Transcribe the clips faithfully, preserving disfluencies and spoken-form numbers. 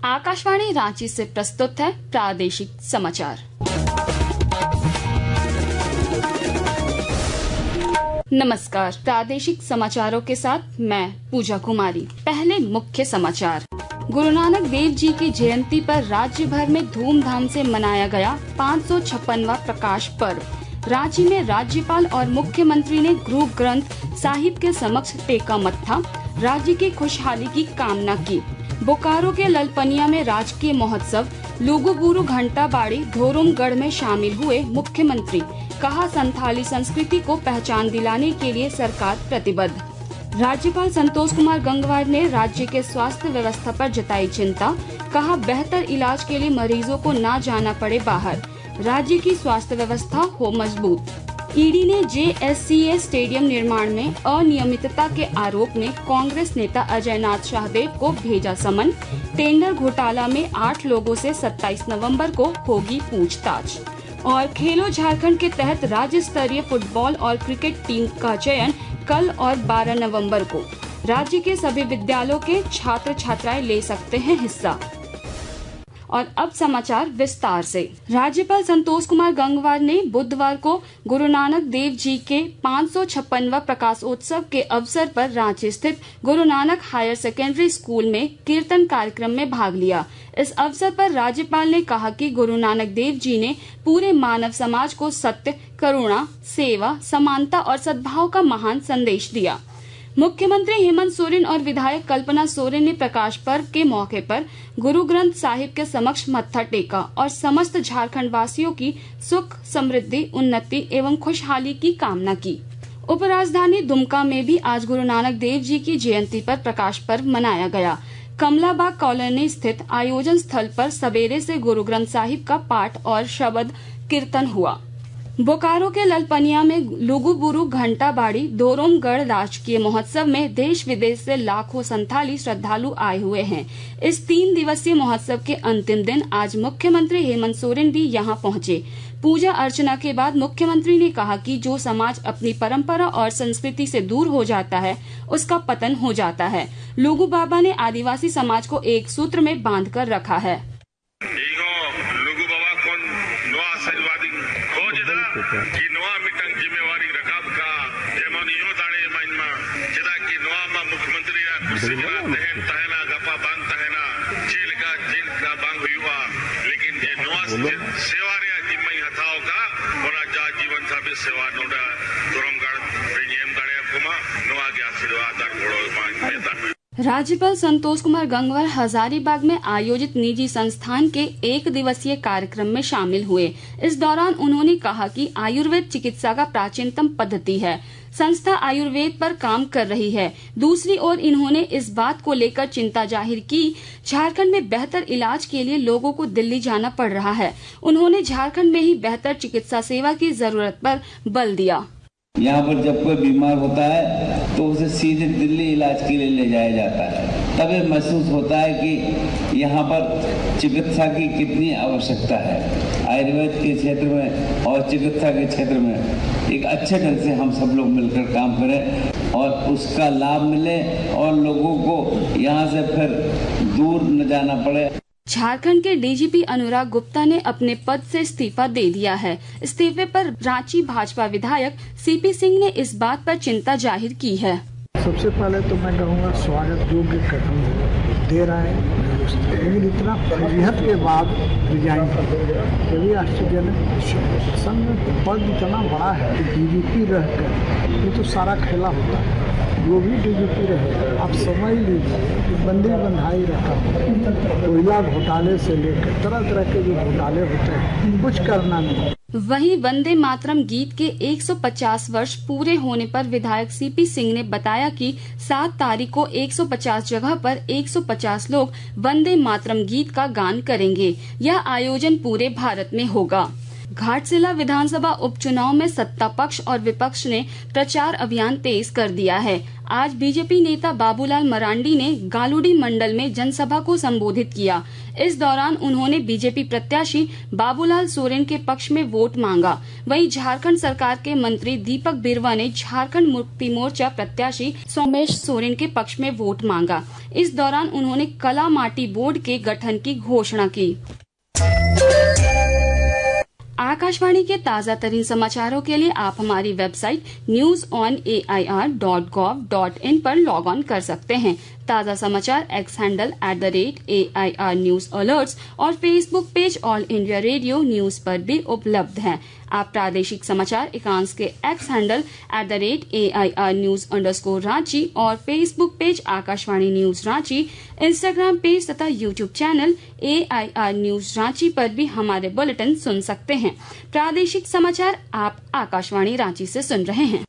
आकाशवाणी रांची से प्रस्तुत है प्रादेशिक समाचार। नमस्कार, प्रादेशिक समाचारों के साथ मैं पूजा कुमारी। पहले मुख्य समाचार। गुरु नानक देव जी की जयंती पर राज्य भर में धूमधाम से मनाया गया पाँच सौ छप्पनवां प्रकाश पर्व। रांची में राज्यपाल और मुख्यमंत्री ने गुरु ग्रंथ साहिब के समक्ष टेका मत्था, राज्य की खुशहाली की कामना की। बोकारो के ललपनिया में राजकीय महोत्सव लुगुबुरु घंटा बाड़ी धोरुमगढ़ में शामिल हुए मुख्यमंत्री। कहा, संथाली संस्कृति को पहचान दिलाने के लिए सरकार प्रतिबद्ध। राज्यपाल संतोष कुमार गंगवार ने राज्य के स्वास्थ्य व्यवस्था पर जताई चिंता। कहा, बेहतर इलाज के लिए मरीजों को न जाना पड़े बाहर, राज्य की स्वास्थ्य व्यवस्था हो मजबूत। ईडी ने जे एस सी ए स्टेडियम निर्माण में अनियमितता के आरोप में कांग्रेस नेता अजय नाथ शाहदेव को भेजा समन। टेंडर घोटाला में आठ लोगों से सत्ताईस नवंबर को होगी पूछताछ। और खेलो झारखंड के तहत राज्य स्तरीय फुटबॉल और क्रिकेट टीम का चयन कल और बारह नवंबर को। राज्य के सभी विद्यालयों के छात्र छात्राएं ले सकते हैं हिस्सा। और अब समाचार विस्तार से। राज्यपाल संतोष कुमार गंगवार ने बुधवार को गुरु नानक देव जी के पाँच सौ छप्पनवां प्रकाशोत्सव के अवसर पर रांची स्थित Guru Nanak higher secondary school में कीर्तन कार्यक्रम में भाग लिया। इस अवसर पर राज्यपाल ने कहा कि गुरु नानक देव जी ने पूरे मानव समाज को सत्य, करुणा, सेवा, समानता और सद्भाव का महान संदेश दिया। मुख्यमंत्री हेमंत सोरेन और विधायक कल्पना सोरेन ने प्रकाश पर्व के मौके पर गुरु ग्रंथ साहिब के समक्ष मत्था टेका और समस्त झारखंड वासियों की सुख, समृद्धि, उन्नति एवं खुशहाली की कामना की। उपराजधानी दुमका में भी आज गुरु नानक देव जी की जयंती पर प्रकाश पर्व मनाया गया। कमलाबाग कॉलोनी स्थित आयोजन स्थल पर सवेरे से गुरु ग्रंथ साहिब का पाठ और शबद कीर्तन हुआ। बोकारो के ललपनिया में लुगुबुरु घंटा बाड़ी धोरुमगढ़ राजकीय महोत्सव में देश विदेश से लाखों संथाली श्रद्धालु आए हुए हैं। इस तीन दिवसीय महोत्सव के अंतिम दिन आज मुख्यमंत्री हेमंत सोरेन भी यहां पहुंचे। पूजा अर्चना के बाद मुख्यमंत्री ने कहा कि जो समाज अपनी परंपरा और संस्कृति से दूर हो जाता है उसका पतन हो जाता है। लुगु बाबा ने आदिवासी समाज को एक सूत्र में बांध कर रखा है। कि नवा मिटंग जिम्मेवारी रकाब का जेमन यो दाड़े माइनमा चेदा कि नवा मा मुख्यमंत्री या कुर्सी का तहन तहना गपा बांग तहना जेल का जेल का बांग हुआ, लेकिन ये नवा सेवा रे जिम्मे हथाओ का ओना जा जीवन साबे सेवा नोडा धोरुमगढ़ प्रीमियम गाड़े कुमा नवा के आशीर्वाद और घोड़ो मांग बेता। राज्यपाल संतोष कुमार गंगवार हजारीबाग में आयोजित निजी संस्थान के एक दिवसीय कार्यक्रम में शामिल हुए। इस दौरान उन्होंने कहा कि आयुर्वेद चिकित्सा का प्राचीनतम पद्धति है। संस्था आयुर्वेद पर काम कर रही है। दूसरी ओर इन्होंने इस बात को लेकर चिंता जाहिर की, झारखंड में बेहतर इलाज के लिए लोगों को दिल्ली जाना पड़ रहा है। उन्होंने झारखंड में ही बेहतर चिकित्सा सेवा की जरूरत पर बल दिया। यहाँ पर जब कोई बीमार होता है तो उसे सीधे दिल्ली इलाज के लिए ले जाया जाता है। तब ये महसूस होता है कि यहाँ पर चिकित्सा की कितनी आवश्यकता है। आयुर्वेद के क्षेत्र में और चिकित्सा के क्षेत्र में एक अच्छे ढंग से हम सब लोग मिलकर काम करें और उसका लाभ मिले और लोगों को यहाँ से फिर दूर न जाना पड़े। झारखंड के D G P Anurag Gupta ने अपने पद से इस्तीफा दे दिया है। इस्तीफे पर रांची भाजपा विधायक सी पी सिंह ने इस बात पर चिंता जाहिर की है। सबसे पहले तो मैं कहूँगा स्वागत योग्य कदम दे रहा है, लेकिन इतना फजीहत के बाद रिजाइन कर भी आश्चर्यजनक। संघ पद इतना बड़ा है कि डी जी पी रहकर ये तो सारा खेला होता है। वो भी डी जी पी रहे, आप समझ लीजिए कि बंदी बंधाई रखा, कोयला घोटाले से लेकर तरह तरह के जो घोटाले होते हैं कुछ करना नहीं। वहीं वंदे मातरम गीत के एक सौ पचास वर्ष पूरे होने पर विधायक सी पी सिंह ने बताया कि सात तारीख को एक सौ पचास जगह पर एक सौ पचास लोग वंदे मातरम गीत का गान करेंगे। यह आयोजन पूरे भारत में होगा। घाटशिला विधानसभा उपचुनाव में सत्ता पक्ष और विपक्ष ने प्रचार अभियान तेज कर दिया है। आज बीजेपी नेता बाबूलाल मरांडी ने गालूडी मंडल में जनसभा को संबोधित किया। इस दौरान उन्होंने बीजेपी प्रत्याशी बाबूलाल सोरेन के पक्ष में वोट मांगा। वहीं झारखंड सरकार के मंत्री दीपक बिरुवा ने झारखंड मुक्ति मोर्चा प्रत्याशी सोमेश सोरेन के पक्ष में वोट मांगा। इस दौरान उन्होंने कला माटी बोर्ड के गठन की घोषणा की। आकाशवाणी के ताज़ा तरीन समाचारों के लिए आप हमारी website news on A I R dot gov dot in पर लॉग ऑन कर सकते हैं। ताज़ा समाचार X handle at the rate A I R news alerts और Facebook page all India radio news पर भी उपलब्ध हैं। आप प्रादेशिक समाचार एकांश के X handle at the rate A I R news underscore Ranchi और Facebook page Akashvani news Ranchi, Instagram page तथा YouTube channel A I R news Ranchi पर भी हमारे बुलेटिन सुन सकते हैं। प्रादेशिक समाचार आप आकाशवाणी रांची से सुन रहे हैं।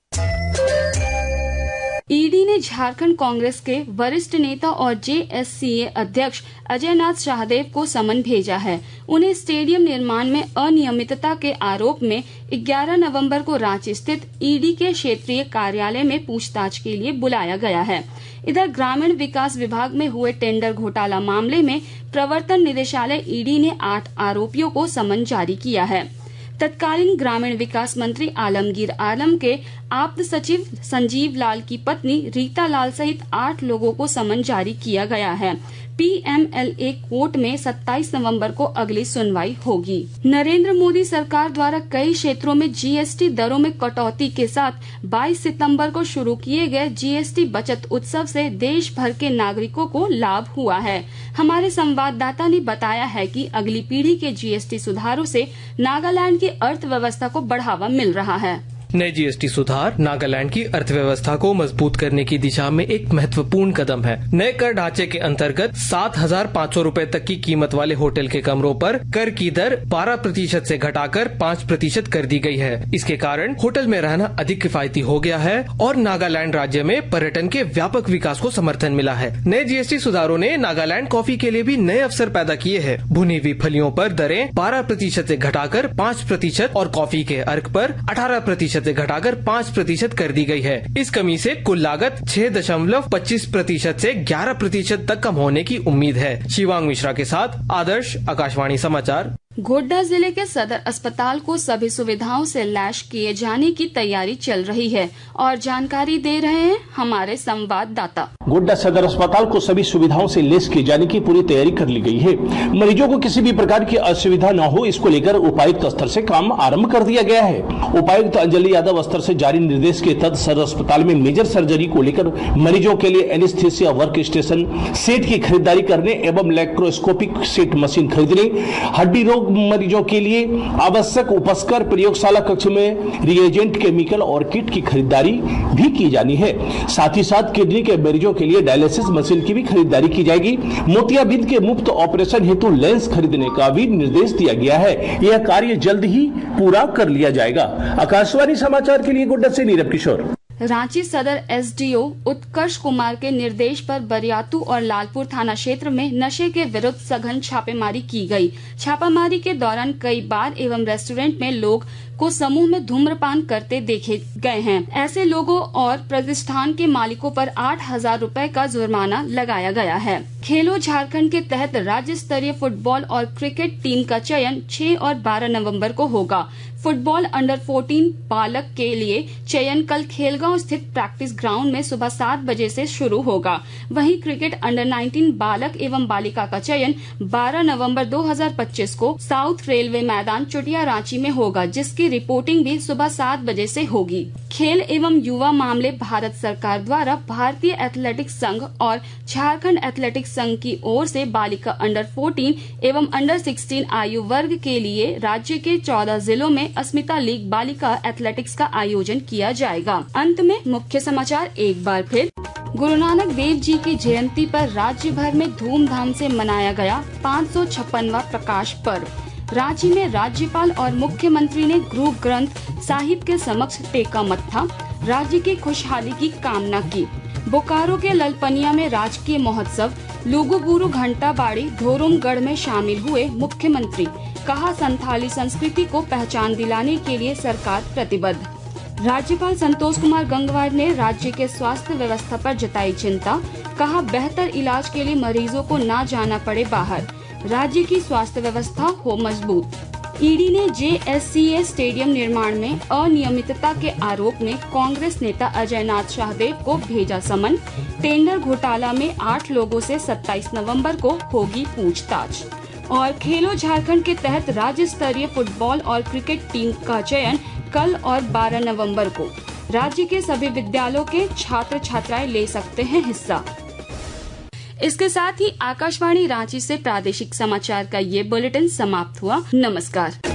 ईडी ने झारखंड कांग्रेस के वरिष्ठ नेता और जे एस सी ए अध्यक्ष अजय नाथ शाहदेव को समन भेजा है। उन्हें स्टेडियम निर्माण में अनियमितता के आरोप में ग्यारह नवंबर को रांची स्थित ईडी के क्षेत्रीय कार्यालय में पूछताछ के लिए बुलाया गया है। इधर ग्रामीण विकास विभाग में हुए टेंडर घोटाला मामले में प्रवर्तन निदेशालय ईडी ने आठ आरोपियों को समन जारी किया है। तत्कालीन ग्रामीण विकास मंत्री आलमगीर आलम के आप्त सचिव संजीव लाल की पत्नी रीता लाल सहित आठ लोगों को समन जारी किया गया है। P M L A court में सत्ताईस नवंबर को अगली सुनवाई होगी। नरेंद्र मोदी सरकार द्वारा कई क्षेत्रों में जी एस टी दरों में कटौती के साथ बाईस सितंबर को शुरू किए गए जी एस टी बचत उत्सव से देश भर के नागरिकों को लाभ हुआ है। हमारे संवाददाता ने बताया है कि अगली पीढ़ी के जी एस टी सुधारों से नागालैंड की अर्थव्यवस्था को बढ़ावा मिल रहा है। नए जी एस टी सुधार नागालैंड की अर्थव्यवस्था को मजबूत करने की दिशा में एक महत्वपूर्ण कदम है। नए कर ढांचे के अंतर्गत सात हजार पाँच सौ रूपए तक की कीमत वाले होटल के कमरों पर कर की दर बारह प्रतिशत से घटाकर पाँच प्रतिशत कर दी गई है। इसके कारण होटल में रहना अधिक किफायती हो गया है और नागालैंड राज्य में पर्यटन के व्यापक विकास को समर्थन मिला है। नए जी एस टी सुधारों ने नागालैंड कॉफी के लिए भी नए अवसर पैदा किए हैं। भुनी हुई फलियों पर दरें बारह प्रतिशत से घटाकर पाँच प्रतिशत और कॉफी के अर्क पर अठारह प्रतिशत से घटाकर पाँच प्रतिशत कर दी गई है। इस कमी से कुल लागत छह दशमलव पच्चीस प्रतिशत से ग्यारह प्रतिशत तक कम होने की उम्मीद है। शिवांग मिश्रा के साथ आदर्श, आकाशवाणी समाचार। गोड्डा जिले के सदर अस्पताल को सभी सुविधाओं से लैस किए जाने की तैयारी चल रही है और जानकारी दे रहे हैं हमारे संवाददाता। गोड्डा सदर अस्पताल को सभी सुविधाओं से लैस किए जाने की पूरी तैयारी कर ली गई है। मरीजों को किसी भी प्रकार की असुविधा न हो, इसको लेकर उपायुक्त स्तर से काम आरंभ कर दिया गया है। उपायुक्त अंजलि यादव स्तर से जारी निर्देश के तहत सदर अस्पताल में मेजर सर्जरी को लेकर मरीजों के लिए एनेस्थीसिया वर्क स्टेशन सेट की खरीदारी करने एवं लैप्रोस्कोपिक सेट मशीन खरीदने, हड्डी रोग मरीजों के लिए आवश्यक उपस्कर, प्रयोगशाला कक्ष में रिएजेंट, केमिकल और किट की खरीदारी भी की जानी है। साथ ही साथ किडनी के मरीजों के लिए डायलिसिस मशीन की भी खरीदारी की जाएगी। मोतियाबिंद के मुफ्त ऑपरेशन हेतु लेंस खरीदने का भी निर्देश दिया गया है। यह कार्य जल्द ही पूरा कर लिया जाएगा। आकाशवाणी समाचार के लिए गोड्डा से Nirav Kishore. Ranchi Sadar S D O Utkarsh Kumar के निर्देश पर बरियातू और लालपुर थाना क्षेत्र में नशे के विरुद्ध सघन छापेमारी की गई। छापामारी के दौरान कई बार एवं रेस्टोरेंट में लोग को समूह में धूम्रपान करते देखे गए हैं। ऐसे लोगों और प्रतिष्ठान के मालिकों पर आठ हजार रूपए का जुर्माना लगाया गया है। खेलो झारखंड के तहत राज्य स्तरीय फुटबॉल और क्रिकेट टीम का चयन छह और बारह नवंबर को होगा। फुटबॉल अंडर चौदह बालक के लिए चयन कल खेलगांव स्थित प्रैक्टिस ग्राउंड में सुबह सात बजे से शुरू होगा। वहीं क्रिकेट अंडर उन्नीस बालक एवं बालिका का चयन बारह नवंबर दो हजार पच्चीस को साउथ रेलवे मैदान चुटिया रांची में होगा, जिसकी रिपोर्टिंग भी सुबह सात बजे से होगी। खेल एवं युवा मामले भारत सरकार द्वारा भारतीय एथलेटिक्स संघ और झारखंड एथलेटिक्स संघ की ओर से बालिका अंडर चौदह एवं अंडर सोलह आयु वर्ग के लिए राज्य के चौदह जिलों में अस्मिता लीग बालिका एथलेटिक्स का आयोजन किया जाएगा। अंत में मुख्य समाचार एक बार फिर। गुरु नानक देव जी की जयंती पर राज्य भर में धूमधाम से मनाया गया पाँच सौ छप्पनवां प्रकाश पर्व। रांची में राज्यपाल और मुख्यमंत्री ने गुरु ग्रंथ साहिब के समक्ष टेका मत्था, राज्य की खुशहाली की कामना की। बोकारो के ललपनिया में राजकीय महोत्सव लुगुबुरु घंटा बाड़ी धोरुमगढ़ में शामिल हुए मुख्यमंत्री। कहा, संथाली संस्कृति को पहचान दिलाने के लिए सरकार प्रतिबद्ध। राज्यपाल संतोष कुमार गंगवार ने राज्य के स्वास्थ्य व्यवस्था पर जताई चिंता। कहा, बेहतर इलाज के लिए मरीजों को ना जाना पड़े बाहर, राज्य की स्वास्थ्य व्यवस्था हो मजबूत। ईडी ने जे एस सी ए स्टेडियम निर्माण में अनियमितता के आरोप में कांग्रेस नेता अजय नाथ शाहदेव को भेजा समन। टेंडर घोटाला में आठ लोगों से सत्ताईस नवंबर को होगी पूछताछ। और खेलो झारखंड के तहत राज्य स्तरीय फुटबॉल और क्रिकेट टीम का चयन कल और बारह नवंबर को। राज्य के सभी विद्यालयों के छात्र छात्राएं ले सकते हैं हिस्सा। इसके साथ ही आकाशवाणी रांची से प्रादेशिक समाचार का ये बुलेटिन समाप्त हुआ। नमस्कार।